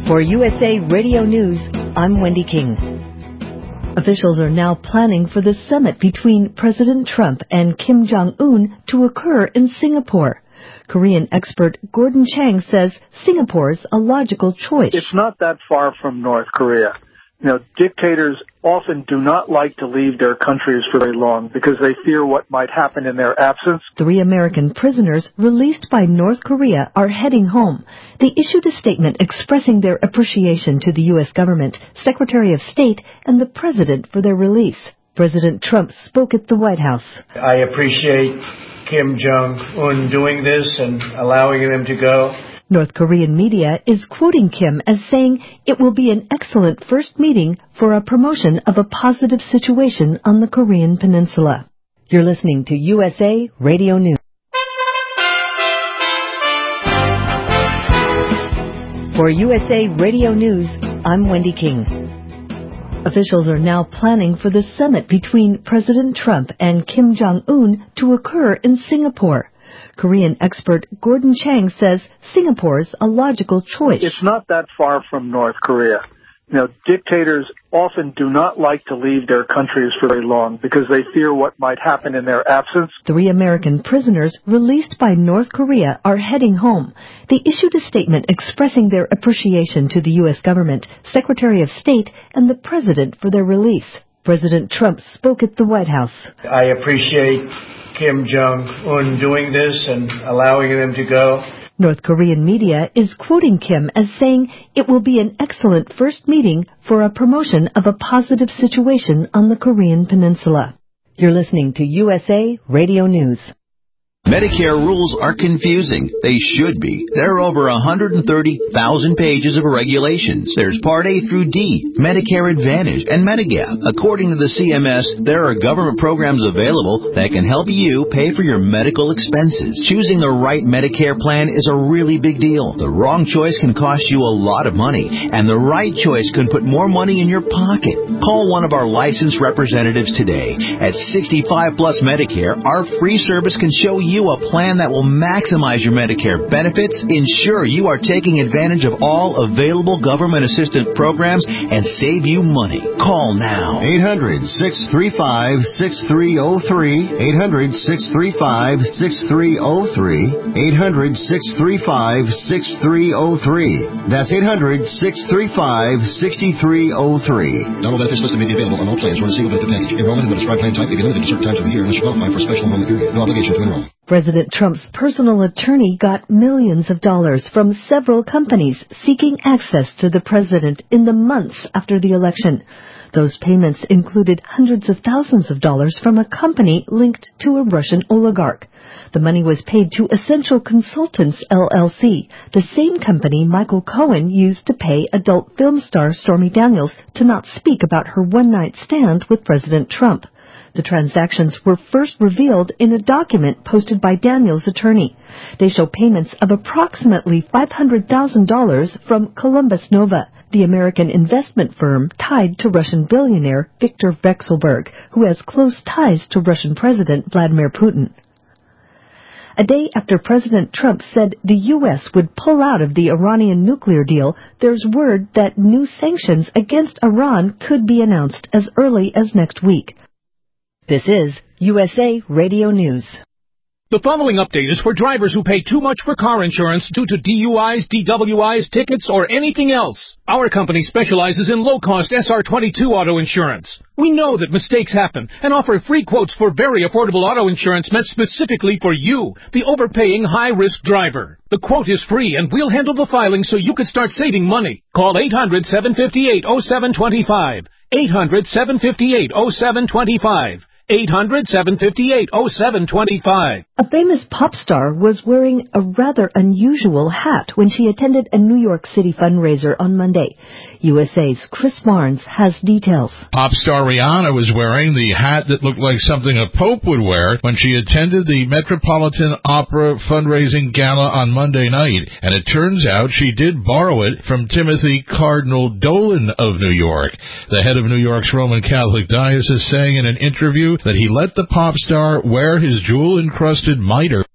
For USA Radio News, I'm Wendy King. Officials are now planning for the summit between President Trump and Kim Jong-un to occur in Singapore. Korean expert Gordon Chang says Singapore's a logical choice. It's not that far from North Korea. Dictators often do not like to leave their countries for very long because they fear what might happen in their absence. 3 American prisoners released by North Korea are heading home. They issued a statement expressing their appreciation to the U.S. government, Secretary of State, and the President for their release. President Trump spoke at the White House. I appreciate Kim Jong-un doing this and allowing them to go. North Korean media is quoting Kim as saying it will be an excellent first meeting for a promotion of a positive situation on the Korean peninsula. You're listening to USA Radio News. For USA Radio News, I'm Wendy King. Officials are now planning for the summit between President Trump and Kim Jong-un to occur in Singapore. Korean expert Gordon Chang says Singapore's a logical choice. It's not that far from North Korea. Dictators often do not like to leave their countries for very long because they fear what might happen in their absence. 3 American prisoners released by North Korea are heading home. They issued a statement expressing their appreciation to the U.S. government, Secretary of State, and the President for their release. President Trump spoke at the White House. I appreciate Kim Jong-un doing this and allowing them to go. North Korean media is quoting Kim as saying it will be an excellent first meeting for a promotion of a positive situation on the Korean peninsula. You're listening to USA Radio News. Medicare rules are confusing. They should be. There are over 130,000 pages of regulations. There's Part A through D, Medicare Advantage, and Medigap. According to the CMS, there are government programs available that can help you pay for your medical expenses. Choosing the right Medicare plan is a really big deal. The wrong choice can cost you a lot of money, and the right choice can put more money in your pocket. Call one of our licensed representatives today. At 65 Plus Medicare, our free service can show you a plan that will maximize your Medicare benefits, ensure you are taking advantage of all available government assistance programs, and save you money. Call now. 800-635-6303. 800-635-6303. 800-635-6303. That's 800-635-6303. Dental benefits listed may be available on all plans or in a single benefit package. Enrollment in the prescribed plan type may be limited to certain times of the year unless you qualify for a special enrollment period. No obligation to enroll. President Trump's personal attorney got millions of dollars from several companies seeking access to the president in the months after the election. Those payments included hundreds of thousands of dollars from a company linked to a Russian oligarch. The money was paid to Essential Consultants, LLC, the same company Michael Cohen used to pay adult film star Stormy Daniels to not speak about her one-night stand with President Trump. The transactions were first revealed in a document posted by Daniels' attorney. They show payments of approximately $500,000 from Columbus Nova, the American investment firm tied to Russian billionaire Viktor Vekselberg, who has close ties to Russian President Vladimir Putin. A day after President Trump said the U.S. would pull out of the Iranian nuclear deal, there's word that new sanctions against Iran could be announced as early as next week. This is USA Radio News. The following update is for drivers who pay too much for car insurance due to DUIs, DWIs, tickets, or anything else. Our company specializes in low-cost SR22 auto insurance. We know that mistakes happen and offer free quotes for very affordable auto insurance meant specifically for you, the overpaying high-risk driver. The quote is free and we'll handle the filing so you can start saving money. Call 800-758-0725. 800-758-0725. 800-758-0725. A famous pop star was wearing a rather unusual hat when she attended a New York City fundraiser on Monday. USA's Chris Barnes has details. Pop star Rihanna was wearing the hat that looked like something a pope would wear when she attended the Metropolitan Opera fundraising gala on Monday night. And it turns out she did borrow it from Timothy Cardinal Dolan of New York. The head of New York's Roman Catholic Diocese saying in an interview that he let the pop star wear his jewel-encrusted mitre